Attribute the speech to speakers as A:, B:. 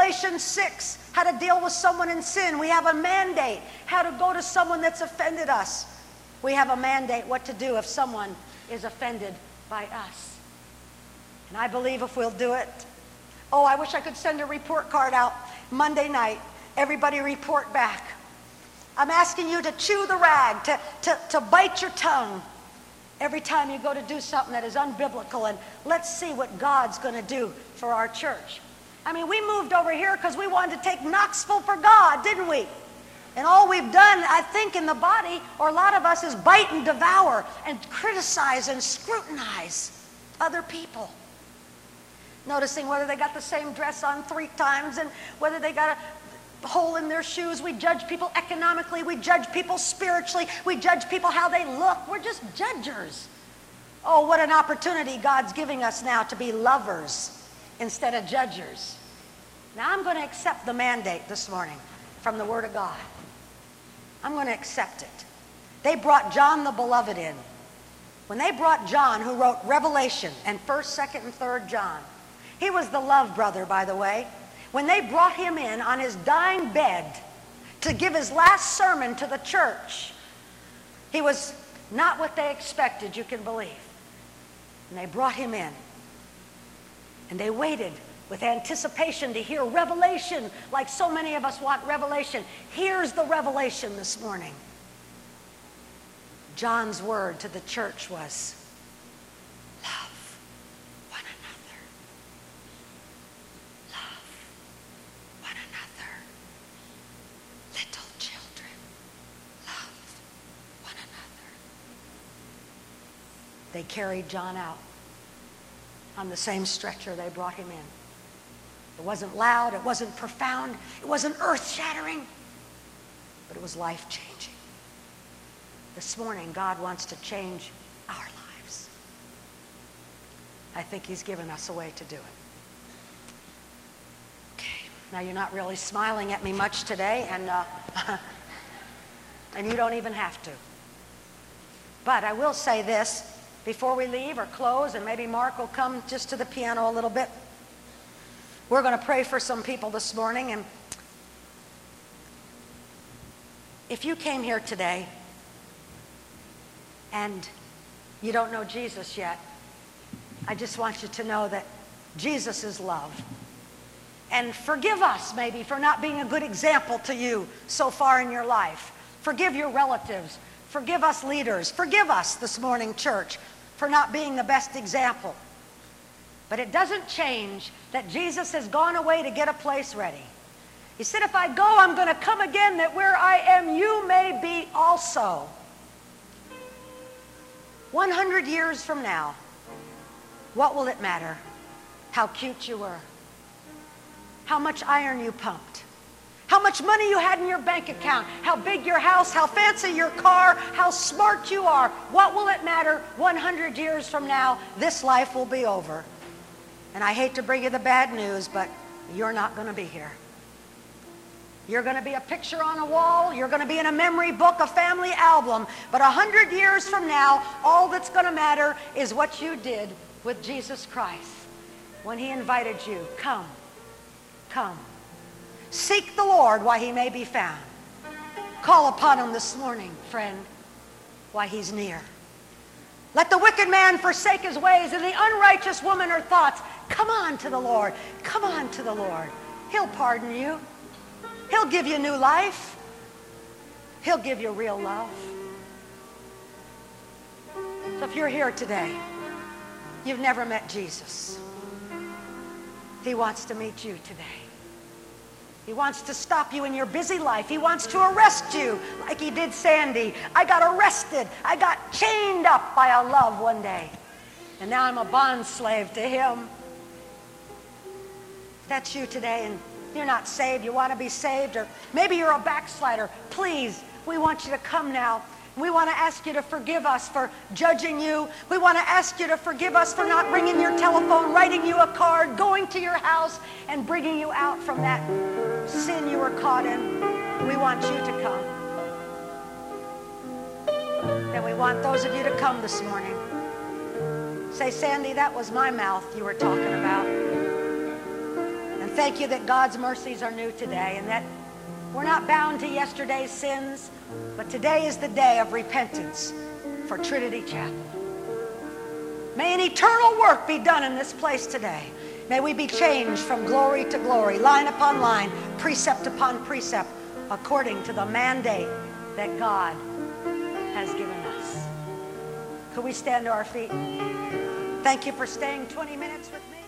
A: Revelation 6, how to deal with someone in sin. We have a mandate, how to go to someone that's offended us. We have a mandate what to do if someone is offended by us. And I believe if we'll do it, oh, I wish I could send a report card out Monday night. Everybody report back. I'm asking you to chew the rag, to bite your tongue every time you go to do something that is unbiblical, and let's see what God's going to do for our church. I mean, we moved over here because we wanted to take Knoxville for God, didn't we? And all we've done, I think, in the body, or a lot of us, is bite and devour and criticize and scrutinize other people. Noticing whether they got the same dress on 3 times and whether they got a hole in their shoes. We judge people economically. We judge people spiritually. We judge people how they look. We're just judgers. Oh, what an opportunity God's giving us now to be lovers instead of judgers. Now I'm going to accept the mandate this morning from the Word of God. I'm going to accept it. They brought John the Beloved in. When they brought John, who wrote Revelation and 1st, 2nd, and 3rd John, he was the love brother, by the way. When they brought him in on his dying bed to give his last sermon to the church, he was not what they expected, you can believe. And they brought him in. And they waited with anticipation to hear revelation, like so many of us want revelation. Here's the revelation this morning. John's word to the church was, love one another. Love one another. Little children, love one another. They carried John out on the same stretcher they brought him in. It wasn't loud, it wasn't profound, it wasn't earth-shattering, but it was life-changing. This morning, God wants to change our lives. I think He's given us a way to do it. Okay, now you're not really smiling at me much today, and you don't even have to. But I will say this before we leave or close, and maybe Mark will come just to the piano a little bit. We're going to pray for some people this morning, and if you came here today and you don't know Jesus yet, I just want you to know that Jesus is love. And forgive us maybe for not being a good example to you so far in your life. Forgive your relatives. Forgive us leaders. Forgive us this morning, church, for not being the best example. But it doesn't change that Jesus has gone away to get a place ready. He said, if I go, I'm going to come again, that where I am, you may be also. 100 years from now, what will it matter? How cute you were. How much iron you pumped. How much money you had in your bank account. How big your house, how fancy your car, how smart you are. What will it matter 100 years from now? This life will be over. And I hate to bring you the bad news, but you're not going to be here. You're going to be a picture on a wall. You're going to be in a memory book, a family album. But 100 years from now, all that's going to matter is what you did with Jesus Christ when He invited you. Come, come. Seek the Lord while He may be found. Call upon Him this morning, friend, while He's near. Let the wicked man forsake his ways and the unrighteous woman her thoughts. Come on to the Lord. Come on to the Lord. He'll pardon you. He'll give you new life. He'll give you real love. So if you're here today, you've never met Jesus. He wants to meet you today. He wants to stop you in your busy life. He wants to arrest you like He did Sandy. I got arrested. I got chained up by a love one day. And now I'm a bond slave to Him. If that's you today and you're not saved, you want to be saved, or maybe you're a backslider, please, we want you to come now. We want to ask you to forgive us for judging you. We want to ask you to forgive us for not bringing your telephone, writing you a card, going to your house, and bringing you out from that sin you were caught in. We want you to come. And we want those of you to come this morning. Say, Sandy, that was my mouth you were talking about. And Thank you that God's mercies are new today and that we're not bound to yesterday's sins, but today is the day of repentance for Trinity Chapel. May an eternal work be done in this place today. May we be changed from glory to glory, line upon line, precept upon precept, according to the mandate that God has given us. Could we stand to our feet? Thank you for staying 20 minutes with me.